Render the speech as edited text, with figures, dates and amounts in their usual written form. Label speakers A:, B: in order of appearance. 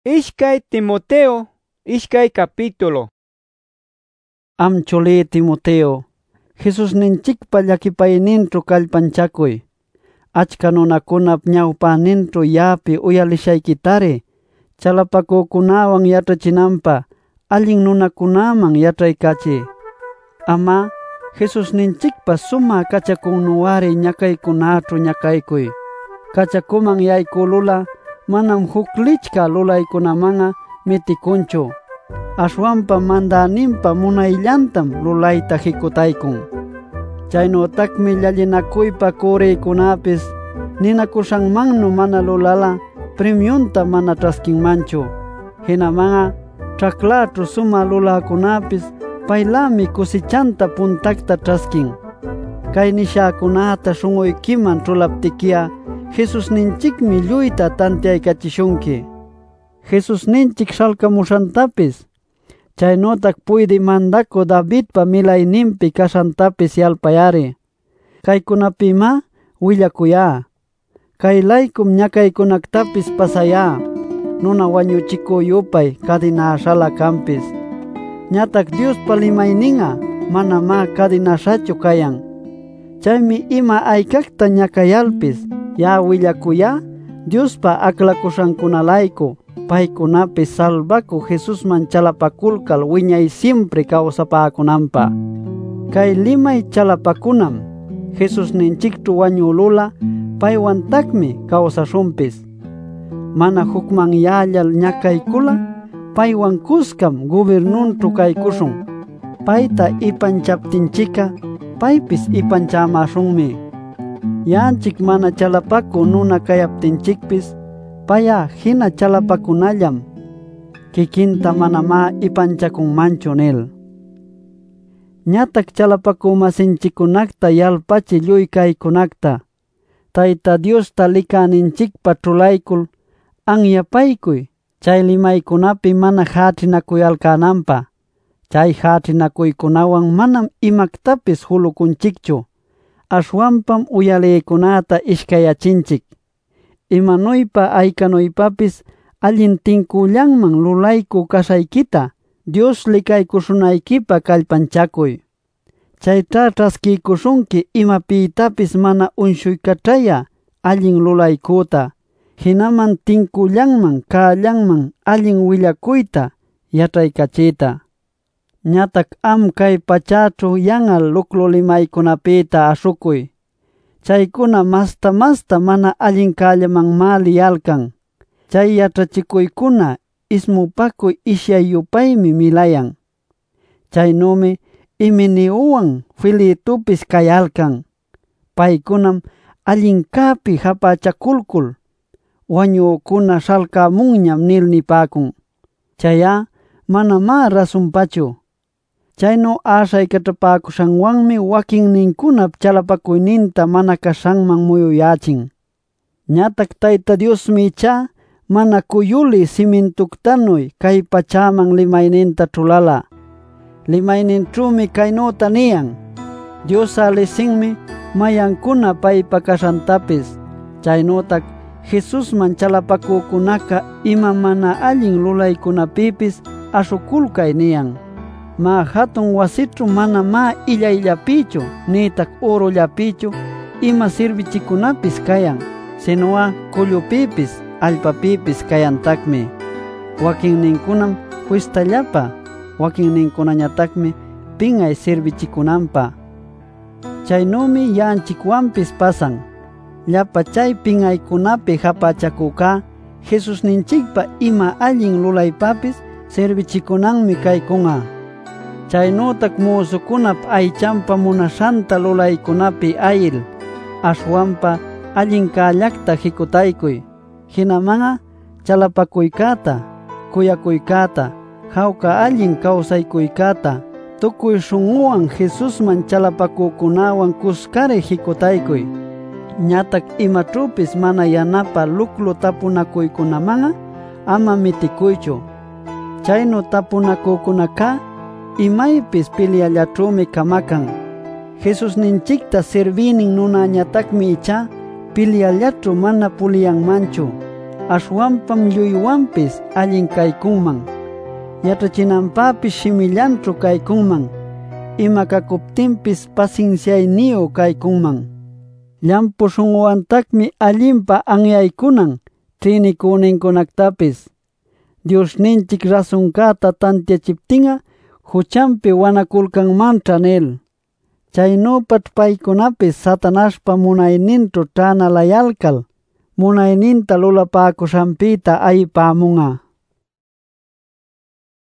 A: Ishkay Timoteo, ishkay capítulo.
B: Am chuli Timoteo, Jesus ninchikpa llakipayninchu kallpanchakuy. Achka nunakunap ñawpayninchu yapi uyalishaykitari, chalapakukunawan yachachinanpa allin nunakunaman yachaykachiy. Ama Jesus ninchikpa suma kachakunnuwari ñakaykunachu ñakaykuy. Kachakuman yaykulula manam huklichka lulaykunamanga mitikunchu. Ashwanpa mandaninpa munayllantam lulayta jikutaykun. Chaynotakmi llallinakuypa kuriykunapis ninakushanmannu mana lulala premiunta mana traskinmanchu. Hinamanga chaclachu suma lulakunapis paylami kusichanta puntakta traskin. Kay nishakunata shunquykiman chulaptikiya Jesus ninchikmi lluyta tantiaykachishunki. Jesus ninchik shalkamushantapis, chaynotak puydi mandaku Davidpa milayninpi kashantapis yalpayari. Kaykunapima willakuyá. Kaylaykum ñakaykunaktapis pasayá, nuna wañuchikuq yupay kadinashala kanpis. Ñatak Diospa limayninqa manama kadinashachu kayan. Chaymi ima aykakta ñakayalpis ya willakuyá Diospa aklakushankunalayku paykunapis salvaku Jesusman chalapakulkal wiñay siempre kawsapakunanpa. Kay limay chalapakunam Jesus ninchikchu wañulula paywantakmi kawsashunpis. Mana hukman yallal ñakaykula paywan kuskam gobernunchu kaykushun. Payta ipanchaptinchika paypis ipanchamashunmi. Yanchik mana chalapaku nuna kayaptinchikpis paya hina chalapakunallam kikinta manama ipanchakunmanchu nil. Ñatak chalapakumasinchikunakta yalpachi lluy kaykunakta Tayta Diosta likaninchikpa chulaykul anyapaykuy chay limaykunapi mana hachinakuyalkananpa. Chay hachinakuykunawan manam imaktapis hulukunchikchu. Ashwanpam uyaliykunata ishkayachinchik. Imanuypa aykanuypapis allin tinkullanman lulayku kashaykita Dios likaykushunaykipa kallpanchakuy. Chayta traskikushunki imapitapis mana unshuykachaya allin lulaykuta, hinaman tinkullanman kallanman allin willakuyta yachhaykachita. Ñatak am kay pachachu yangal luklu limaykunapita ashukuy. Chaykuna masta mana allin kallaman maliyalkan. Chay yachachikuykuna ismupakuy ishyay yupaymi milayan. Chaynumi Himeneuwan Filetopis kayalkan. Paykunam allinkapi hapachakulkul wañuqkuna shalkamunñam nil nipakun. Chaya manama rasunpachu. Chayno ashaykachapaakushanwanmi wakinninkunap chalapakuyninta mana kashanman muyuyachin. Ñatak Tayta Diosmi icha mana kuyuli simintuktanuy kay pachaman limayninta chulala. Limayninchumi kaynota niyan: Dios alisinmi mayankuna paypa kashantapis. Chaynotak Jesusman chalapakukunaka ima mana allin lulaykunapipis ashukulkay niyan. Ma hatun wasichu manama illayllapichu nitak orollapichu ima sirvichikunapis kayan, sinuwa kullupipis allpapipis kayantakmi. Wakinninkunam puistallapa, wakinninkunañatakmi pinay sirvichikunanpa. Chaynumi yanchikwanpis pasan. Llapa chay pinaykunapi hapachakuka Jesus ninchikpa ima allin lulaypapis servichikunanmi kaykunga. Chaynotak musukunap aychanpa munashanta lulaykunapi ayil, ashwanpa allin kallakta jikutaykuy. Hinamanga chalapakuykata, kuyakuykata, hawka allin kawsaykuykata, tukuy shunquywan Jesusman chalapakukunawan kuskari jikutaykuy. Ñatak imachupis mana yanapa luklu tapunakuykunamanga ama mitikuychu. Chayno tapunakukunaka imaypis piliallachumi kamakan. Jesus ninchikta servinin nunañatakmi icha piliallachu mana puliyanmanchu. ashwanpam lluywanpis allin kaykunman. Yachachinanpäpis shimillanchu kaykunman. Ima kakuptinpis pacienciayniyu kaykunman. Llampu shunqwantakmi allinpa anyaykunan trinikuninkunaktapis. Diosninchik rasunkata tantiachiptinga huchanpi wanakulkanmancha nil. Chaynupach paykunapis Satanaspa munayninchu ch'analayalkal, munayninta lulapakushanpita aypamunga.